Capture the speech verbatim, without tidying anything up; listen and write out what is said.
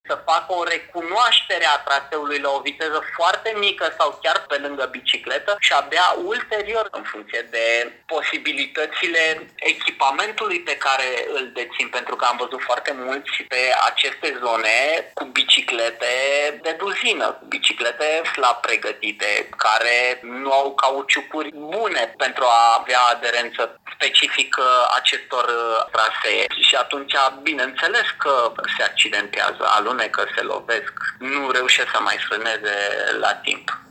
să facă o recunoaștere a traseului la o viteză foarte mică sau chiar pe lângă bicicletă și abia ulterior, în funcție de posibilitățile echipamentului pe care îl dețin, pentru că am văzut foarte mulți pe aceste zone cu biciclete de duzină, cu biciclete slab pregătite, care nu au cauciucuri bune pentru a avea aderență specifică acestor trasee. Și atunci, bineînțeles că se accidentează, alunecă, se lovesc, nu reușesc să mai frâneze la timp.